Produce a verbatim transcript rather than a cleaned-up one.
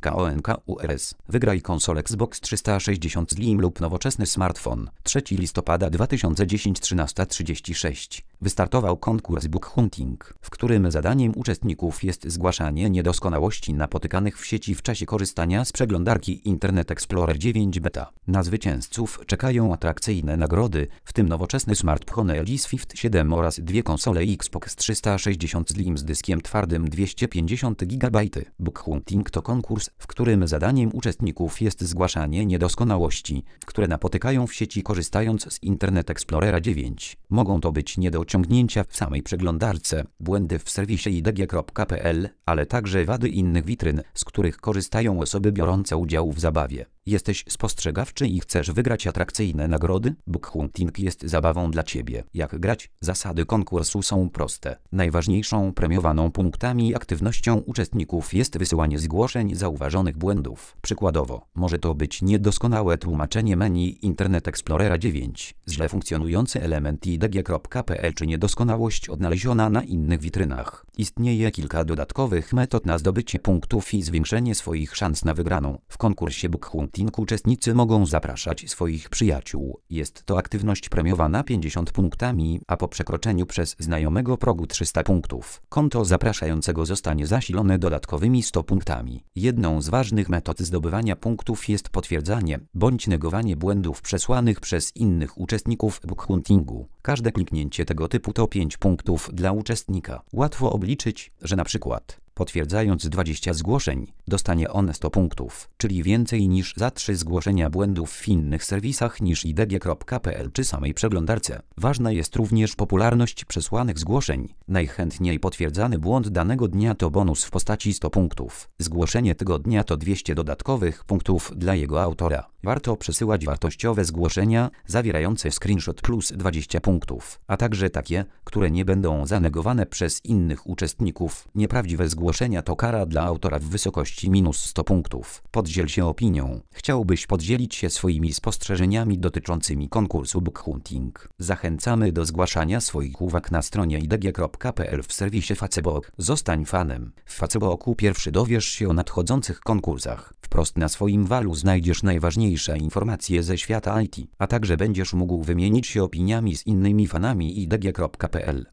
konkurs. Wygraj konsolę Xbox trzysta sześćdziesiąt Slim lub nowoczesny smartfon. trzeciego listopada dwa tysiące dziesiątego trzynasta trzydzieści sześć. Wystartował konkurs Bug Hunting, w którym zadaniem uczestników jest zgłaszanie niedoskonałości napotykanych w sieci w czasie korzystania z przeglądarki Internet Explorer dziewięć Beta. Na zwycięzców czekają atrakcyjne nagrody, w tym nowoczesny smartfon L G Swift siedem oraz dwie konsole Xbox trzysta sześćdziesiąt Slim z dyskiem twardym dwieście pięćdziesiąt gigabajtów. Bug Hunting to konkurs, w którym zadaniem uczestników jest zgłaszanie niedoskonałości, które napotykają w sieci korzystając z Internet Explorera dziewięć. Mogą to być niedociągnięcia w samej przeglądarce, błędy w serwisie i d g kropka p l, ale także wady innych witryn, z których korzystają osoby biorące udział w zabawie. Jesteś spostrzegawczy i chcesz wygrać atrakcyjne nagrody? Bug Hunting jest zabawą dla Ciebie. Jak grać? Zasady konkursu są proste. Najważniejszą premiowaną punktami i aktywnością uczestników jest wysyłanie zgłoszeń zauważonych błędów. Przykładowo, może to być niedoskonałe tłumaczenie menu Internet Explorera dziewięć, źle funkcjonujący element i d g kropka p l czy niedoskonałość odnaleziona na innych witrynach. Istnieje kilka dodatkowych metod na zdobycie punktów i zwiększenie swoich szans na wygraną. W konkursie Bug Hunting uczestnicy mogą zapraszać swoich przyjaciół. Jest to aktywność premiowana pięćdziesięcioma punktami, a po przekroczeniu przez znajomego progu trzysta punktów, konto zapraszającego zostanie zasilone dodatkowymi sto punktami. Jedną z ważnych metod zdobywania punktów jest potwierdzanie bądź negowanie błędów przesłanych przez innych uczestników Bug Huntingu. Każde kliknięcie tego typu to pięć punktów dla uczestnika. Łatwo obliczyć, że na przykład potwierdzając dwadzieścia zgłoszeń, dostanie on sto punktów, czyli więcej niż za trzy zgłoszenia błędów w innych serwisach niż i d g kropka p l czy samej przeglądarce. Ważna jest również popularność przesłanych zgłoszeń. Najchętniej potwierdzany błąd danego dnia to bonus w postaci sto punktów. Zgłoszenie tego dnia to dwieście dodatkowych punktów dla jego autora. Warto przesyłać wartościowe zgłoszenia zawierające screenshot plus dwadzieścia punktów, a także takie, które nie będą zanegowane przez innych uczestników. Nieprawdziwe zgłoszenia to kara dla autora w wysokości minus sto punktów. Podziel się opinią. Chciałbyś podzielić się swoimi spostrzeżeniami dotyczącymi konkursu Bug Hunting? Zachęcamy do zgłaszania swoich uwag na stronie i d g kropka p l w serwisie Facebook. Zostań fanem. W Facebooku pierwszy dowiesz się o nadchodzących konkursach. Wprost na swoim walu znajdziesz najważniejsze informacje ze świata I T, a także będziesz mógł wymienić się opiniami z innymi fanami i d g kropka p l.